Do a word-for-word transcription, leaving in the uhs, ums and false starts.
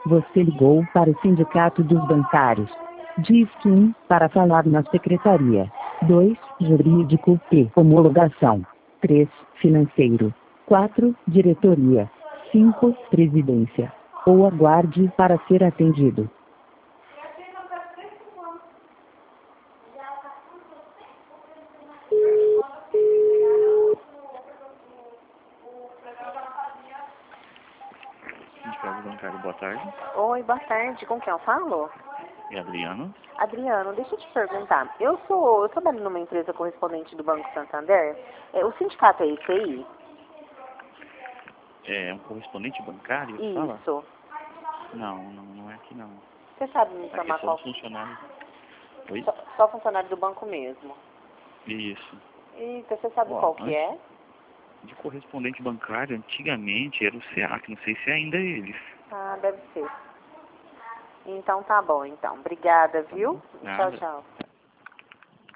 Você ligou para o Sindicato dos Bancários. Disque um, para falar na secretaria. dois, jurídico e homologação. três, financeiro. quatro, diretoria. cinco, presidência. Ou aguarde para ser atendido. Sindicato Bancário, boa tarde. Oi, boa tarde. Com quem eu falo? É Adriano. Adriano, deixa eu te perguntar. Eu sou, eu trabalho numa empresa correspondente do Banco Santander. É, o sindicato é esse aí? É um correspondente bancário, você fala? Isso. Não, não, não é aqui não. Você sabe me Aqui informar é só qual? dos funcionários. Oi? Só, só funcionário do banco mesmo. Isso. Eita, você sabe Ó, qual que antes é? de correspondente bancário, antigamente era o SEAC, não sei se é ainda eles. Ah, deve ser. Então tá bom, então. Obrigada, Tá viu? bom? Tchau, Nada. tchau.